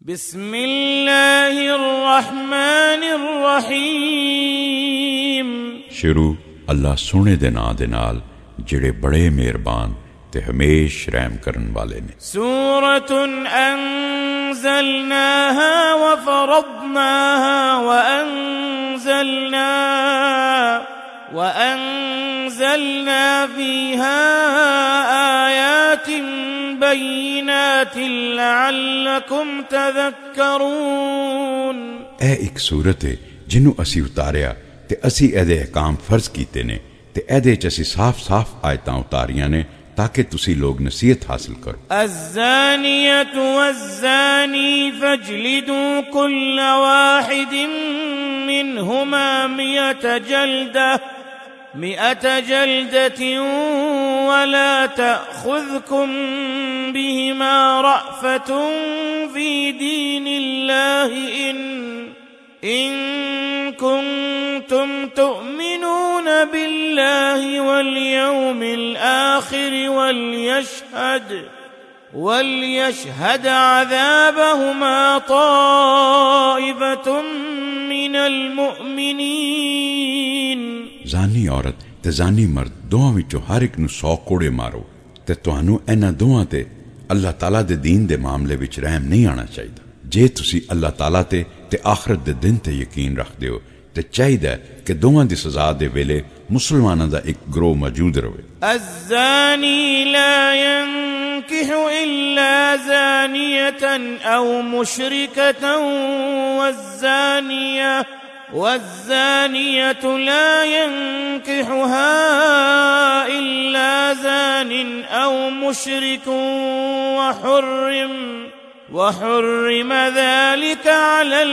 बिस्मिल्लाहिर्रहमानिर्रहीम। शुरू अल्लाह सोने दे नां दे नाल जिहड़े बड़े मेहरबान ते हमेश रहम करन वाले ने। सूरतुन अंज़लनाहा व फरदनाहा व अंज़लना फीहा आयातिन बय्यिनातिन लअल्लकुम तज़क्करून। ए एक सूरत है जिन्हों असी उतारिया ते असी एदे अहकाम फर्ज कीते ने ते एदे च असी साफ साफ आयतां उतारियां ने ताकि तुसी लोग नसीहत हासिल करो। अज़्ज़ानियतु वज़्ज़ानी फजलिदू कुल्ल वाहिदिन मिनहुमा मिअत जल्दतिन वला तअख़ुज़कुम बिहिमा रअफ़तुन फ़ी दीनिल्लाहि इन कुन्तुम तुअमिनून बिल्लाहि वल यौमिल आखिर वलयशहद अज़ाबहुमा ताइफ़तुम मिनल मुअमिनीन। जानी औरत ते जानी मर्द दोवां विचों हर एक नूं 100 कोड़े मारो ते तुहानू इन्हां दोवां ते अल्लाह ताला दे दीन दे मामले विच रहम नहीं आना चाहिदा। जे तुसी अल्लाह ताला ते आखरत दे दिन ते यकीन रखदे हो ते चाहिदा कि दोवां दी सज़ा दे वेले मुसलमानां दा एक ग्रोह मौजूद रहे। अज़्ज़ानी ला यंकिहु इल्ला ज़ानियतन औ मुशरिकतन वज़्ज़ानियतु ला यंकिहुहा इल्ला ज़ानिन औ मुशरिकुन वहुर्रिम ज़ालिका अलल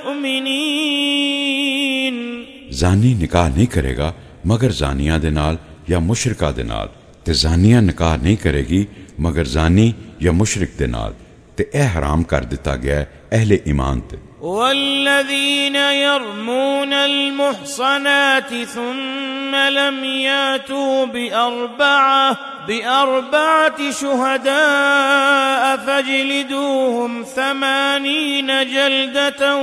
मुअमिनीन। जानी निकाह नहीं करेगा मगर जानिया दे नाल या मुशरिका दे नाल ते जानिया निकाह नहीं करेगी मगर जानी या मुशरिक दे नाल ते ए हराम कर दिता गया अहले ईमान ते। वल्लज़ीन यरमूनल मुहसनाति सुम्मा लम यातू बिअर्बअति शुहदाअ फजलिदूहुम 80 जल्दतन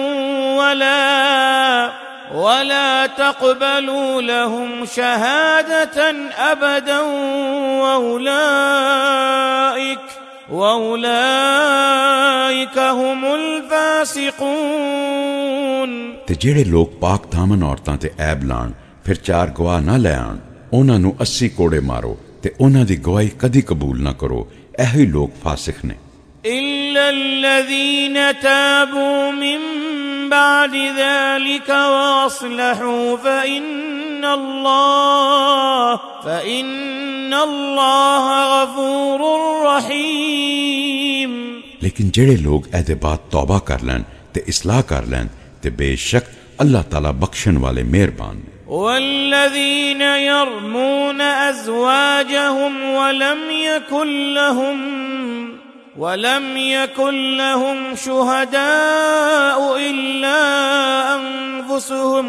वला तक़बलू लहुम शहादतन अबदन वउलाइक हुमुल फासिकून। ते जेड़े लोग पाक दामन औरतां ते ऐब लाण फिर 4 गवाह ना ले आण उन्हां नूं 80 कोड़े मारो ते उन्हां दी गवाही कदी कबूल ना करो। ऐही लोग फासिक ने। इल्लल्लज़ीन ताबू मिन बाद ज़ालिका वअस्लहू फ़इन्नल्लाह गफ़ूरुर रहीम। लेकिन जेड़े लोग ऐदे बाद तौबा कर लैन ते इस्लाह कर लैन ते बेशक अल्लाह ताला बख्शण वाले मेहरबान ने। वल्लज़ीन यरमून अज़वाजहुम वलम यकुन लहुम शुहदाअ इल्ला अन्फुसुहुम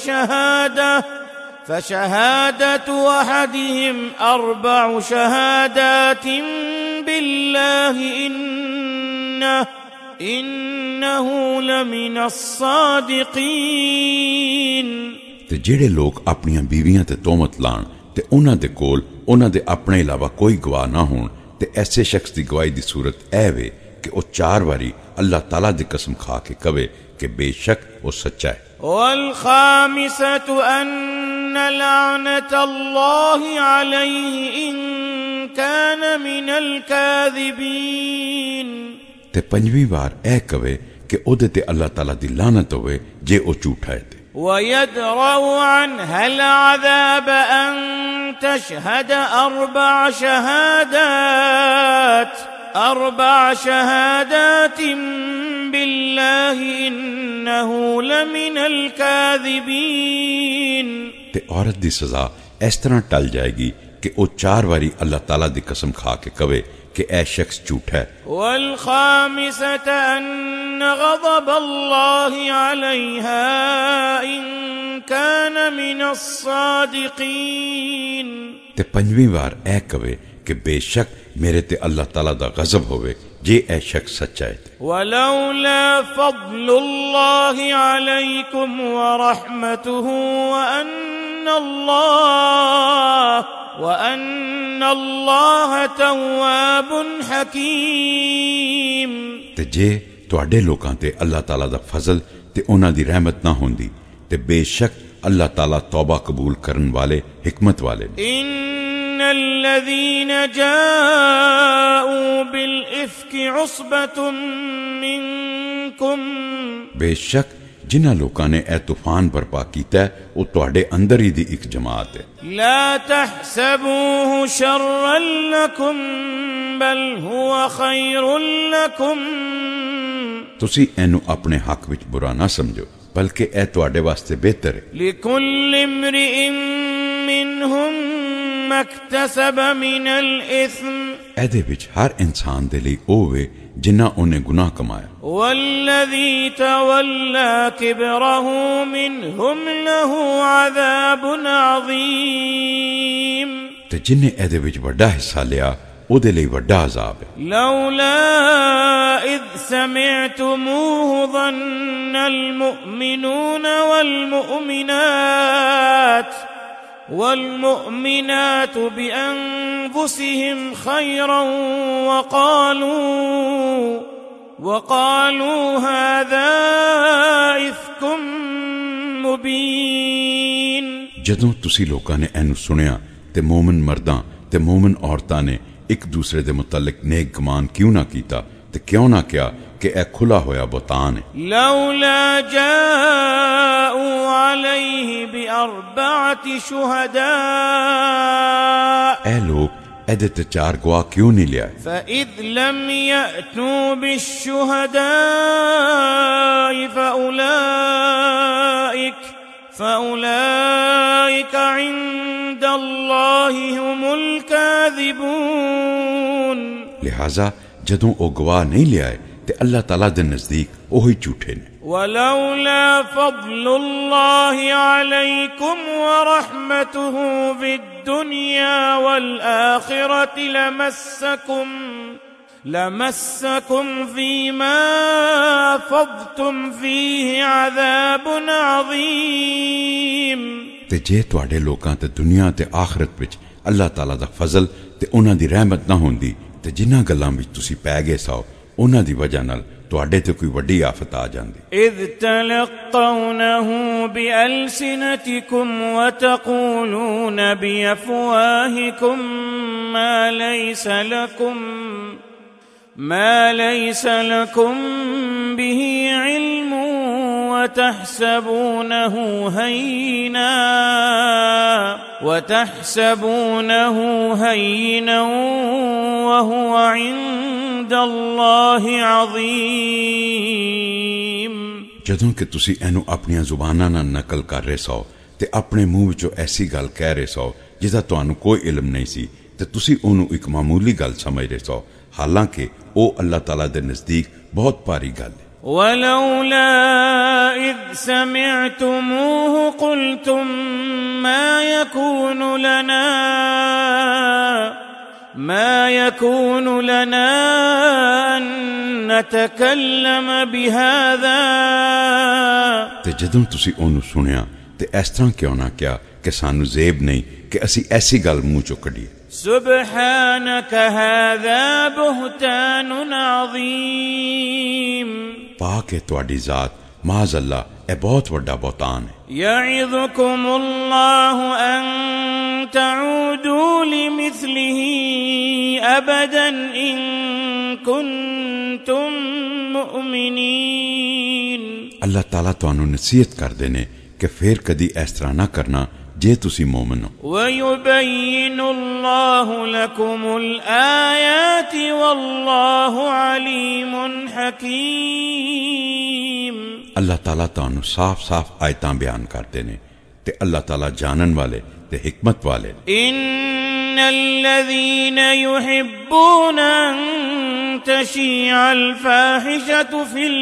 फशहादतु अहदिहिम 4 शहादातिन बिल्लाहि इन्नहु लमिनस सादिकीन। ते जेड़े लोग अपनियां बीवियां ते तोहमत लाण ते उन्हां दे कोल उन्हां दे अपने इलावा कोई गवाह ना होण ते ऐसे शख्स दी गवाही दी सूरत ऐ वे कि ओ 4 बारी अल्लाह ताला दी कसम खा के कवे कि बेशक वो सच्चा है। वल खामिसतु अन्न लअनतल्लाहि अलैहि इन कान मिनल काज़िबीन। ते 5वीं बार ऐ कवे कि ओदे ते अल्लाह ताला दी लानत होवे जे ओ झूठा है। वयदरउ अन्हल अज़ाब अन तशहद 4 शहादात बिल्लाहि इन्नहु लमिनल काज़िबीन। ते औरत दी सजा इस तरह टल जाएगी कि ओ 4 बारी अल्लाह ताला दी कसम खा के कवे कि ऐ शख्स झूठा है। वल खामिसत अन्न गज़ब अल्लाहि अलैहा इन कान मिनस सादिकीन। ते 5वीं बार ऐ कवे कि बेशक मेरे ते अल्लाह ताला दा गजब होवे जे ए शख्स सच्चा है। वलौला फज़्लुल्लाहि अलैकुम व रहमतुहु व अन्नल्लाह तव्वाबुन हकीम। ते जे तुहाडे लोकां ते अल्लाह ताला दा फजल ते उन्हां दी रहमत ना होंदी ते बेशक अल्लाह ताला तौबा कबूल करन वाले हिकमत वाले। इन्नल्लज़ीन जाऊ बिल इफ्कि उस्बतुम मिनकुम, बेशक जिन्हां लोकां ने ए तूफान बर्पा कीता है वो तुहाडे अंदर ही दी एक जमात है। ला तहसबूहु शर्रन लकुम बल हुवा खैरुन लकुम, तुसी एनु अपने हक विच बुरा ना समझो बल्कि ए तुहाडे वास्ते बेहतर है। लिकुल्लि इम्रिइन मिनहुम मक्तसब मिनल इस्म, एदे विच हर इंसान दे लई ओवे जिन्ना उन्हें गुनाह कमाया। वल्लज़ी तवल्ला किबरहु मिनहुम लहु अज़ाबुन अज़ीम, ते जिन्ने एदे विच वड्डा हिस्सा लिया ओदे लई वड्डा अज़ाब है। लौला इज़ समिअतुमूहु ज़न्नल मुअमिनून والمؤمنات بأنفسهم خيرا وقالوا هذا إفك مبين। जदों तुसी लोकां ने एनु सुनिया ते मोमिन मर्दां ते मोमिन औरतां ने एक दूसरे दे मुतल्लिक नेक गमान क्यों ना कीता ते क्यों ना किया कि ए खुला होया बुतान है। लौला जाऊ अलैहि बिअरबअति शुहदा, ए लोग एदे ते 4 गवाह क्यों नहीं लिया। फइज़ लम यअतू बिश्शुहदा फउलाइक इंदल्लाहि हुमुल काज़िबून, लिहाजा जदों ओ गवाह नहीं लिया ते अल्लाह ताला दे नजदीक ओही झूठे ने। वलौला फज़्लुल्लाहि अलैकुम व रहमतुहु फिद्दुनिया वल आखिरति लमस्सकुम फीमा अफ़ज़्तुम फीहि अज़ाबुन अज़ीम, ते जे तुहाडे लोकां ते दुनिया ते आखिरत विच अल्लाह ताला दा फजल ते उन्हां दी रहमत ना होंदी ते जिन्हां गल्लां विच तुसी पै गए सो उन्हां दी वजह नाल तुहाडे ते कोई वड्डी आफत आ जांदी। इज़ तलक़्क़ौनहु बिअल्सिनतिकुम व तक़ूलून बिअफ़वाहिकुम मा लैस लकुम बिही इल्मुन व तहसबूनहु हय्यिना व हुवा इंदल्लाहि अज़ीम। जदों कि तुसी एनु अपनी जुबानां नाल नकल कर रहे सो ते अपने मुंह विचों ऐसी गल कह रहे सो जिसदा तुहानू कोई इल्म नहीं सी ते तुसी ओनू एक मामूली गल समझ रहे सो, हालांकि ओ अल्लाह ताला दे नजदीक बहुत भारी गल है। वलौला इज़ समिअतुमूहु क़ुल्तुम मा यकूनु लना अन नतकल्लम बिहाज़ा, ते जदों तुसी ओनू सुनिया ते इस तरह क्यों ना किया कि सानू ज़ेब नहीं कि असी ऐसी गल मुंह चों कढीए। सुब्हानक हाज़ा बुहतानुन अज़ीम, पाक है तुहाडी जात, माज़ अल्लाह ए बहुत वड्डा बुहतान है। यइज़ुकुमुल्लाहु अन तऊदू लिमिस्लिही अबदन इन कुन्तुम मुमिनीन, अल्लाह ताला तुहानू नसीहत कर देने कि फिर कदी इस तरह ना करना जे तुसी मोमिन हो। वयुबय्यिनुल्लाहु लकुमुल आयाति वल्लाहु अलीमुन हकीम, अल्लाह ताला तुहानू साफ साफ आयतां बयान करते ने ते अल्लाह ताला जानन वाले ते हिकमत वाले। इन्नल्लज़ीन युहिब्बूना अन तशीअल फाहिशतु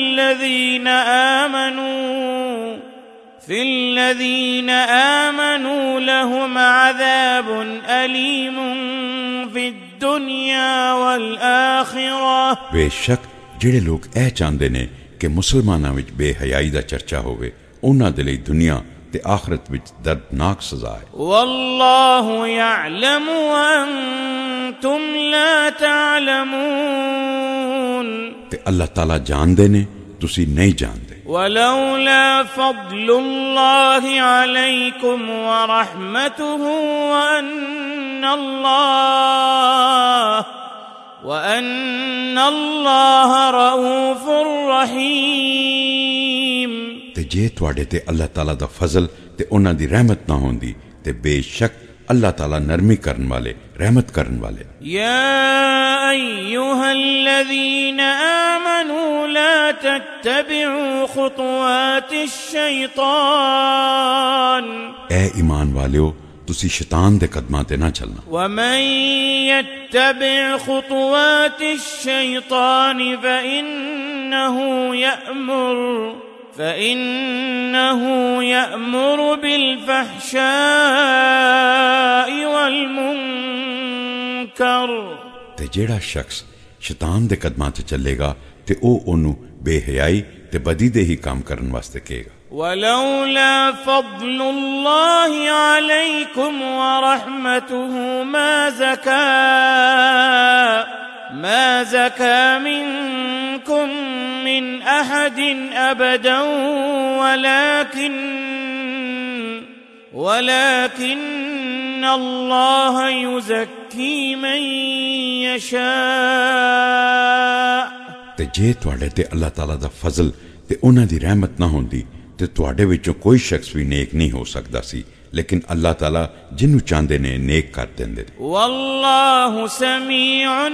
फिल्लज़ीन आमनू लहुम अज़ाबुन अलीमुन फिद्दुनिया الدنيا والآخرة बेशक ਜਿਹੜੇ ਲੋਕ ਇਹ ਚਾਹੁੰਦੇ ਨੇ ਕਿ ਮੁਸਲਮਾਨਾਂ ਵਿੱਚ ਬੇਹਯਾਈ ਦਾ ਚਰਚਾ ਹੋਵੇ ਉਹਨਾਂ ਦੇ ਲਈ ਦੁਨੀਆ ਤੇ ਆਖਰਤ ਵਿੱਚ ਦਰਦਨਾਕ ਸਜ਼ਾ ਹੈ والله يعلم وأنتم لا تعلمون ਤੇ ਅੱਲਾਹ ਤਾਲਾ ਜਾਣਦੇ ਨੇ ਤੁਸੀਂ ਨਹੀਂ ਜਾਣਦੇ ولولا فضل الله عليكم ورحمته وأن الله رؤوف رحيم ਤੇ ਜੇ ਤੁਹਾਡੇ ਤੇ ਅੱਲਾਹ ਤਾਲਾ ਦਾ ਫਜ਼ਲ ਤੇ ਉਹਨਾਂ ਦੀ ਰਹਿਮਤ ਨਾ ਹੁੰਦੀ ਤੇ ਬੇਸ਼ੱਕ ਅੱਲਾਹ ਤਾਲਾ ਨਰਮੀ ਕਰਨ ਵਾਲੇ ਰਹਿਮਤ ਕਰਨ ਵਾਲੇ يا أيها الذين آمنوا لا تتبعوا خطوات الشيطان اے ایمان والیو ਤੁਸੀਂ ਸ਼ੈਤਾਨ ਦੇ ਕਦਮਾਂ ਤੇ ਨਾ ਚੱਲਣਾ ومن يتبع خطوات الشيطان فإنه يأمر بالفحشاء والمنكر ਤੇ ਜਿਹੜਾ ਸ਼ਖਸ ਸ਼ੈਤਾਨ ਦੇ ਕਦਮਾਂ ਤੇ ਚੱਲੇਗਾ ਤੇ ਉਹ ਉਹਨੂੰ ਬੇਹਯਾਈ ਤੇ ਬਦੀ ਦੇ ਹੀ ਕੰਮ ਕਰਨ ਵਾਸਤੇ ਕਹੇਗਾ ولولا فضل الله عليكم ورحمته ما زكى منكم من أحد أبدا ولكن الله يزكي من يشاء ਤੇ ਜੇ ਤੁਹਾਡੇ ਤੇ ਅੱਲਾਹ ਤਾਲਾ ਦਾ ਫਜ਼ਲ ਤੇ ਉਹਨਾਂ ਦੀ ਰਹਿਮਤ ਨਾ ਹੁੰਦੀ ਤੇ ਤੁਹਾਡੇ ਵਿੱਚੋਂ ਕੋਈ ਸ਼ਖਸ ਵੀ ਨੇਕ ਨਹੀਂ ਹੋ ਸਕਦਾ ਸੀ लेकिन अल्लाह ताला जिन्नू चाहते ने नेक कर देंदे वल्लाहु समीउन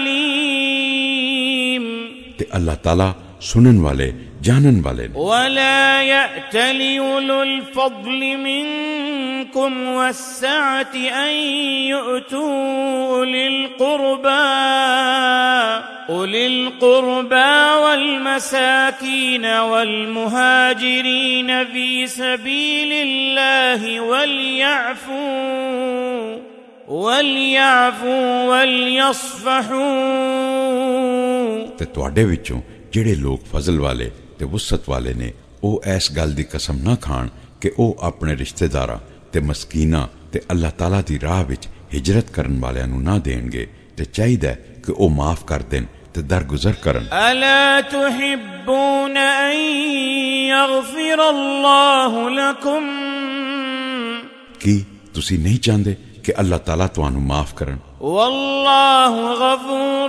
अलीम ते अल्लाह ताला सुनन वाले जानन वाले वला यअतलि उलुल फضल मिनकुम वस्सअति अन यु'तू أولي القربى والمساكين والمهاجرين في سبيل الله وليعفوا وليصفحوا ते तुहाडे विचों ਜਿਹੜੇ ਲੋਕ ਫਜ਼ਲ ਵਾਲੇ ਤੇ ਵਸਤ ਵਾਲੇ ਨੇ ਉਹ ਇਸ ਗੱਲ ਦੀ ਕਸਮ ਨਾ ਖਾਣ ਕਿ ਉਹ ਆਪਣੇ ਰਿਸ਼ਤੇਦਾਰਾਂ ਤੇ ਮਸਕੀਨਾਂ ਤੇ ਅੱਲਾਹ ਤਾਲਾ ਦੀ ਰਾਹ ਵਿੱਚ ਹਿਜਰਤ ਕਰਨ ਵਾਲਿਆਂ ਨੂੰ ਨਾ ਦੇਣਗੇ ਤੇ ਚਾਹੀਦਾ ਕਿ ਉਹ ਮਾਫ ਕਰ ਦੇਣ ਤੇ ਦਰਗੁਜ਼ਰ ਕਰਨ ألا تحبون أن يغفر الله لكم ਕੀ ਤੁਸੀਂ ਨਹੀਂ ਚਾਹੁੰਦੇ ਕਿ ਅੱਲਾਹ ਤਾਲਾ ਤੁਹਾਨੂੰ ਮਾਫ ਕਰਨ والله غفور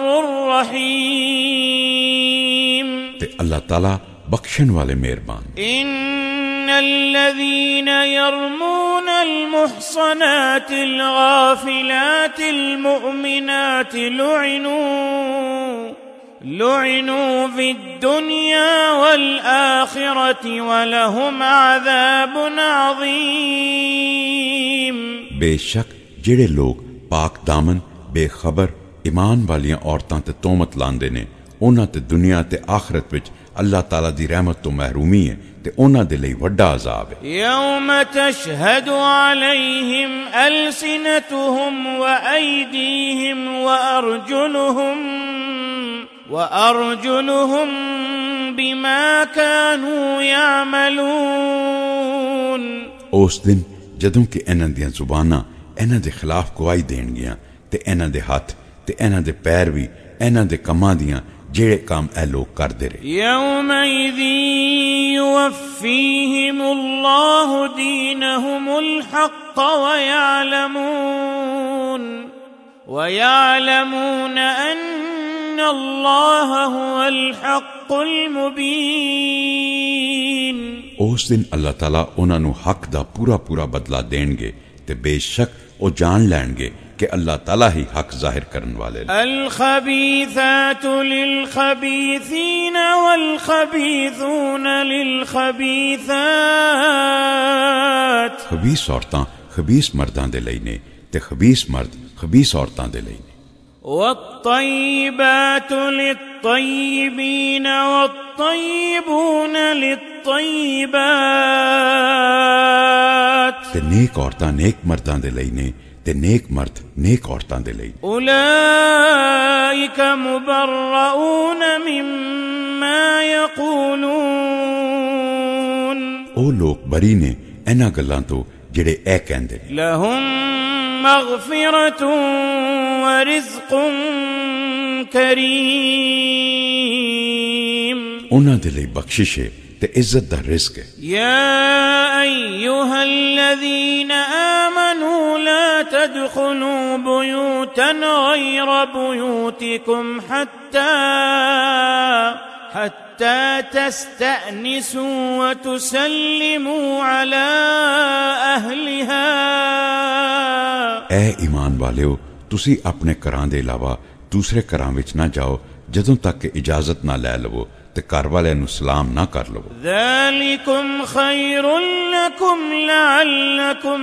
رحيم ਤੇ ਅੱਲਾਹ ਤਾਲਾ ਬਖਸ਼ਣ ਵਾਲੇ ਮਿਹਰਬਾਨ إن الذين يرمون المحصنات الغافلات المؤمنات لعنوا في الدنيا والآخرة ولهم عذاب عظيم बेशक ਜਿਹੜੇ ਲੋਕ ਪਾਕ ਦਾਮਨ ਬੇਖਬਰ ਈਮਾਨ ਵਾਲੀਆਂ ਔਰਤਾਂ ਤੇ ਤੋਹਮਤ ਲਾਉਂਦੇ ਨੇ ਉਹਨਾਂ ਤੇ ਦੁਨੀਆ ਤੇ ਆਖਰਤ ਵਿੱਚ ਅੱਲਾਹ ਤਾਲਾ ਦੀ ਰਹਿਮਤ ਤੋਂ ਮਹਿਰੂਮੀ ਹੈ ਤੇ ਉਹਨਾਂ ਦੇ ਲਈ ਵੱਡਾ ਅਜ਼ਾਬ ਹੈ يوم تشهد عليهم ألسنتهم وأيديهم وأرجلهم بما كانوا يعملون ਉਸ ਦਿਨ ਜਦੋਂ ਕਿ ਇਹਨਾਂ ਦੀਆਂ ਜ਼ੁਬਾਨਾਂ ਇਹਨਾਂ ਦੇ ਖਿਲਾਫ ਗਵਾਹੀ ਦੇਣਗੀਆਂ ਤੇ ਇਹਨਾਂ ਦੇ ਹੱਥ ਤੇ ਇਹਨਾਂ ਦੇ ਪੈਰ ਵੀ ਇਹਨਾਂ ਦੇ ਕੰਮਾਂ ਦੀਆਂ ਜਿਹੜੇ ਕੰਮ ਇਹ ਲੋਕ ਕਰਦੇ ਰਹੇ يومئذ يوفيهم الله دينهم الحق ويعلمون أن الله هو الحق المبين ਉਸ ਦਿਨ ਅੱਲਾਹ ਤਾਲਾ ਉਹਨਾਂ ਨੂੰ ਹੱਕ ਦਾ ਪੂਰਾ ਬਦਲਾ ਦੇਣਗੇ ਤੇ ਬੇਸ਼ੱਕ ਉਹ ਜਾਣ ਲੈਣਗੇ کہ اللہ تعالیٰ ہی حق ظاہر کرن والے الخبیثات للخبیثین والخبیثون للخبیثات خبیث عورتاں خبیث مرداں دے لئی نے تے خبیث مرد خبیث عورتاں دے لئی نے والطیبات للطیبین والطیبون للطیبات تے نیک عورتاں نیک مرداں دے لئی نے ते नेक मर्द नेक औरतां दे लई उलाइक मुबर्रऊन मिम्मा यक़ूलून ओ लोग बरी ने इन्हां गल्लां तो जेड़े ए कहंदे ने लहुम मग़फ़िरतुन व रिज़्क़ुन करीम उन्हां दे लई बख्शिश है ते इज्जत दा रिज़्क़ है या अय्युहल्लज़ीना आमनू ला तदखुलू बुयूतन गैर बुयूतिकुम हत्ता तस्तअनिसू व तुसल्लिमू अला अहलिहा ए ईमान वालियो तुसी अपने घरां दे इलावा दूसरे घरां विच ना जाओ जदों तक कि इजाजत ना लै लवो ते घर वालियां नूं सलाम ना कर लवो ज़ालिकुम खैरुन लकुम लअल्लकुम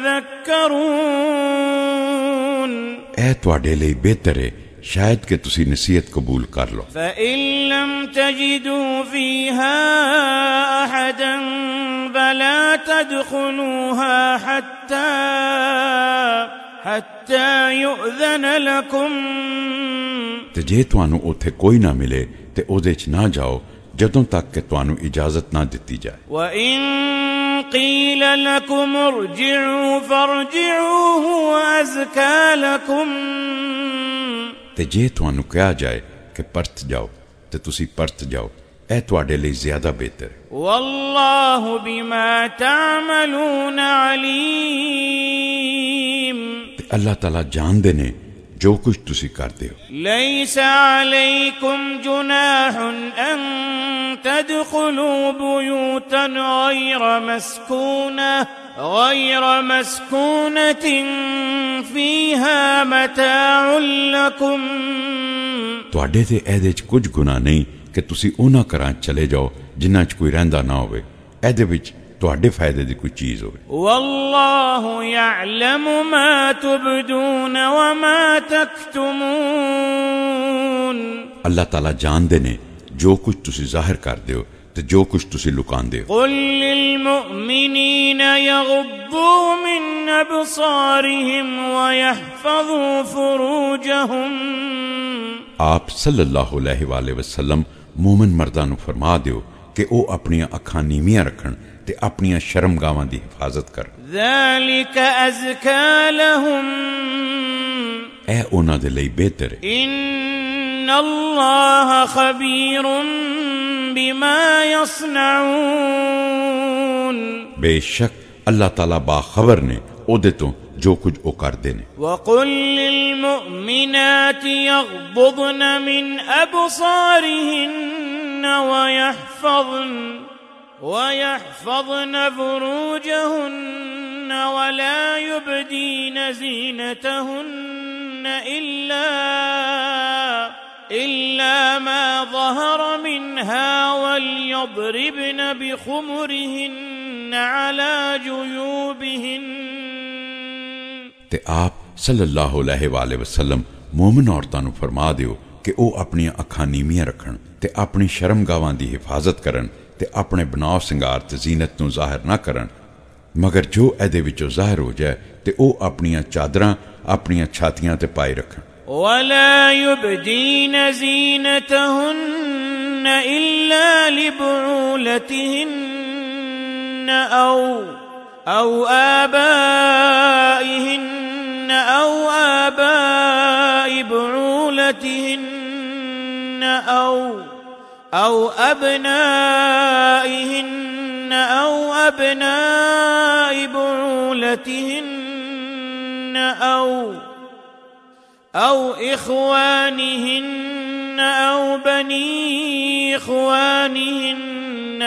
तज़क्करून ए तुहाडे लई बेहतर है शायद कि तुसी नसीहत कबूल कर लो फ़इन लम तजिदू फ़ीहा अहदन फला तदखुलूहा हत्ता युअज़न लकुम ते जे तुहानूं उत्थे कोई ना मिले ते ओदे च ना जाओ जदों तक कि तुहानूं इजाजत ना दित्ती जाए वइन क़ील लकुम इरजिऊ फरजिऊ हुवा अज़का लकुम ते जे तुहानूं कहा जाए कि परत जाओ ते तुसी परत जाओ ए तुहाडे लई ज़्यादा बेहतर है वल्लाहु बिमा तअमलून अलीम ते अल्लाह ताला जानदे ने जो कुछ तुसी करदे हो लैसा अलैकुम जुनाहुन अन तदखुलू बुयूतन गैर मस्कूनतिन फीहा मताउन लकुम तुहाडे ते एहदे च कुछ गुनाह नहीं कि तुसी उन्हां घरां चले जाओ जिन्हां च कोई रहिंदा ना होवे एहदे विच तुहाडे फायदे दी कोई चीज होवे वल्लाहु यअलमु मा तुबदून व मा तक्तुमून अल्लाह ताला जानदे ने जो कुछ तुसी जाहिर करदे हो ते जो कुछ तुसी लुकांदे हो कुल लिल मुमिनीन यग़ुद्दू मिन अबसारिहिम व यहफ़ज़ू फुरूजहुम आप सल्लल्लाहु अलैहि वसल्लम मोमिन मर्दां नूं फरमा दियो कि ओ अपनियां अखां नीवियां रखण ते अपनियां शर्मगावां दी हिफाजत कर ज़ालिक अज़का लहुम ए उन्हां दे लई बेहतर है इन्नल्लाह खबीरुम बिमा यसनऊन बेशक अल्लाह ताला बाखबर ने ओदे तो जो कुछ ओ करदे ने वक़ुल लिल मुमिनाति यग़्ضुضन मिन अबसारिहिन्न वयहफ़ज़न फुरूजहुन्न वला युबदीन ज़ीनतहुन्न इल्ला मा ज़हर मिन्हा वलयضربन बिखुमुरिहिन्न अला जुयूबिहिन्न ते आप सल्लल्लाहु अलैहि वसल्लम मोमिन औरतां नूं फरमा दियो कि ओ अपनियां अखां नीवियां रखण ते अपनी शर्मगावां दी हिफाजत करन ते अपने बनाव सिंगार ते जीनत नूं ज़ाहिर ना करन मगर जो एहदे विचों ज़ाहिर हो जाए ते ओ अपनियां चादरां अपनियां छातियां ते पाए रखण वला युबदीन ज़ीनतहुन्न इल्ला लिबुऊलतिहिन्न أو آبائهن أو آباء بعولتهن أو أبنائهن أو أبناء بعولتهن أو إخوانهن أو بني إخوانهن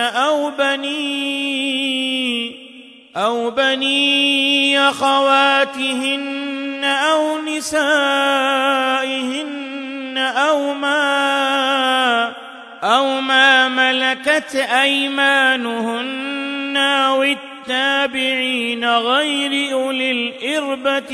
أو بني أخواتهن أو نسائهن أو ما ملكت أيمانهن أو التابعين غير أولي الإربة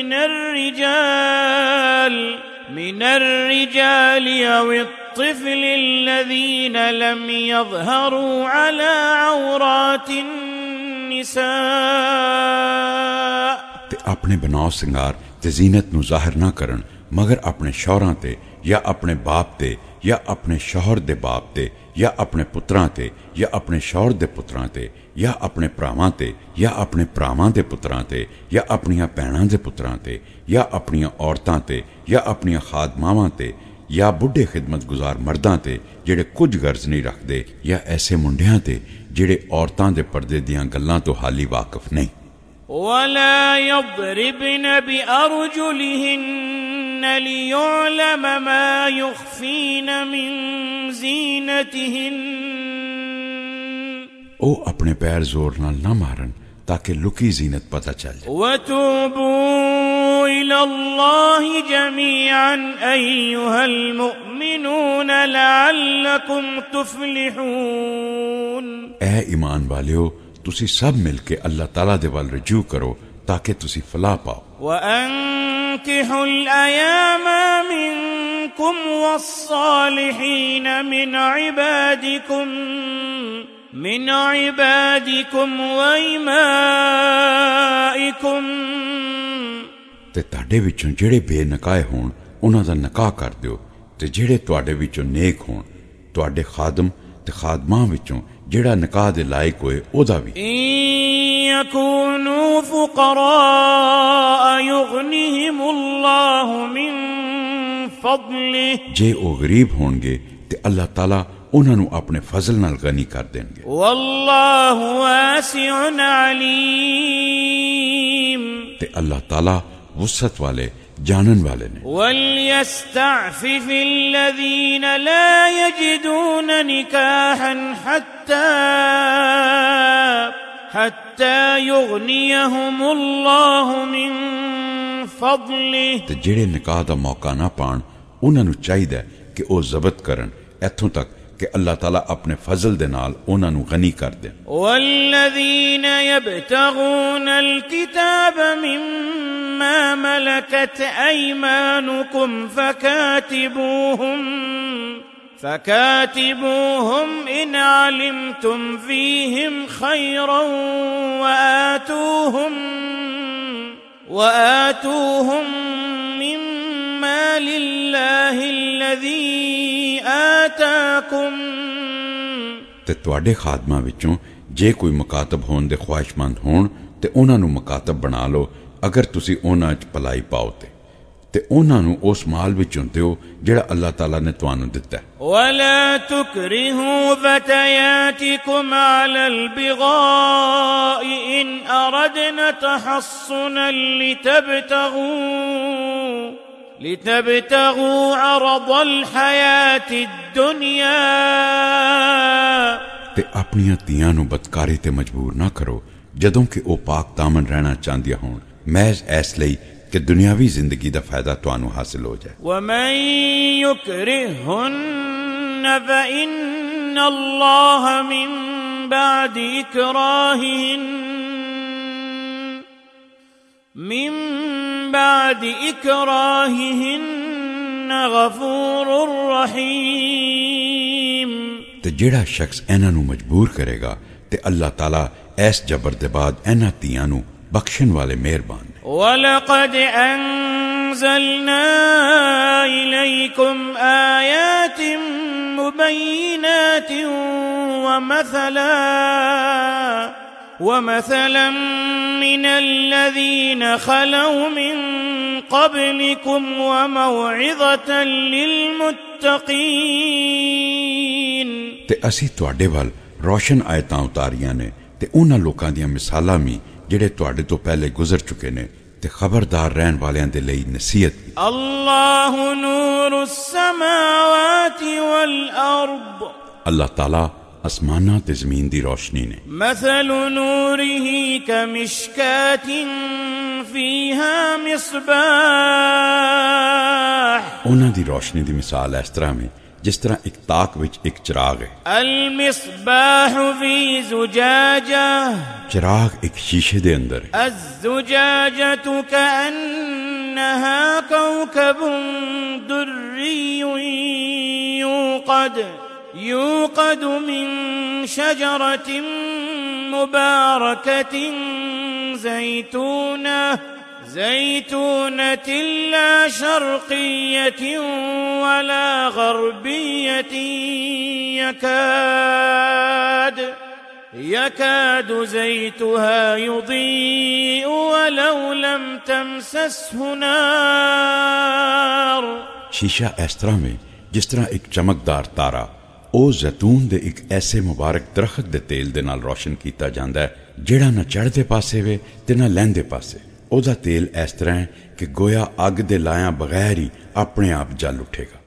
من الرجال أو الطفل الذين لم يظهروا على عورات النساء ते अपने बनाव सिंगार ते जीनत नू जाहिर ना करन मगर अपने शौहरां ते या अपने बाप ते या अपने शौहर दे बाप ते या अपने पुत्रां ते या अपने शौहर दे पुत्रां ते या अपने भरावां ते या अपने भरावां दे पुत्रां ते या अपनियां भैणां दे पुत्रां ते या अपनियां औरतां ते या अपनियां खादमावां ते या बुढ़े खिदमत गुजार मर्दां ते जेड़े कुछ गर्ज नहीं रखते या ऐसे मुंडियां ते जेड़े औरतां दे पर्दे दियां गल्लां तो हाली वाकिफ नहीं। ولا يضربن بأرجلهن ليعلم ما يخفين من زينتهن ओ अपने पैर जोर नाल ना मारन ताकि लुकी जीनत पता चल जाए। وتوبوا إلى الله جميعا أيها المؤمنون لعلكم تفلحون। ऐ ईमान वालियो तुसी सब मिलके अल्लाह ताला दे वाल रजू करो ताकि तुसी फलाह पाओ। وأنكحوا الأيام منكم والصالحين من عبادكم وإمائكم ते ताडे विचों जेड़े बेनकाए होण उन्हां दा निकाह कर दियो ते जेड़े तुहाडे विचों नेक होण तुहाडे खादम ते खादमां विचों जेड़ा निकाह दे लायक होए ओदा भी। يكونوا فقراء يغنيهم الله من فضله जे ओ गरीब होणगे ते अल्लाह ताला उन्हां नू अपने फजल नाल गनी कर देंगे। والله واسع عليم ते अल्लाह ताला वुसअत वाले जानन वाले ने। وليستعفف الذين لا يجدون نكاحا حتى يغنيهم الله من فضله ते जेड़े निकाह दा मौका ना पाण उन्हां नू चाहिदा कि ओ ज़बत करन इत्थों तक कि अल्लाह ताला अपने फजल दे नाल उन्हां नू गनी कर दे। والذين يبتغون الكتاب مما ملكت أيمانكم فكاتبوهم إن علمتم فيهم خيرا وآتوهم مما لله الذي آتاكم ते तुहाडे खादमां विचों जे कोई मुकातब होण दे ख्वाहिशमंद होण ते उन्हां नू मुकातब बना लो अगर तुसी उन्हां च भलाई पाओ ते उन्हां नू उस माल विचों दियो जेड़ा अल्लाह ताला ने तुहानू दित्ता है। ولا تكرهوا فتياتكم على البغاء إن أردنا تحصنا لتبتغوا عرض الحياة الدنيا ते अपनियां तियां नू बदकारी ते मजबूर ना करो जदों कि ओ पाक दामन रहना चाहदियां होण महज ऐस लई कि दुनियावी जिंदगी दा फायदा तुहानू हासिल हो जाए। ومن يكرهن فإن الله من بعد إكراههن غفور رحيم। ते जेड़ा शख्स इन्हां नू मजबूर करेगा ते अल्लाह ताला ऐस जबर दे बाद इन्हां तियां नू बख्शण वाले मेहरबान। ولقد أنزلنا إليكم آيات مبينات ومثلا من الذين خلوا من قبلكم وموعظة للمتقين। ते असी तुहाडे वल रोशन आयतां उतारियां ने ते उन्हां लोकां दियां मिसालां भी जेड़े तुहाडे तो पहले गुजर चुके ने ते खबरदार रहन वालियां दे लई नसीहत। अल्लाह नूरुस समावाति वल अर्द अल्लाह ताला आसमानां ते ज़मीन दी रोशनी ने। मसलु नूरिही कमिश्कातिन फीहा मिस्बाह उन्हां दी रोशनी दी मिसाल इस तरह में जिस तरह एक ताक विच एक चिराग है। अल मिस्बाह फी ज़ुजाजा चिराग एक शीशे दे अंदर है। अज़्ज़ुजाजतु कअन्नहा कौकबुन दुर्रियुन यूक़द मिन शजरतिन मुबारकतिन ज़ैतूनह زيتونة لا شرقية ولا غربية يكاد زيتها يضيء ولو لم تمسسه نار। शीशा इस तरह में जिस तरह एक चमकदार तारा ओ जैतून दे एक ऐसे मुबारक दरख्त दे तेल दे नाल रोशन कीता जांदा है जेड़ा ना चढ़दे पासे वे ते ना लैंदे पासे। ओदा तेल इस तरह है कि गोया अग दे लाया बगैर ही अपने आप जल उठेगा।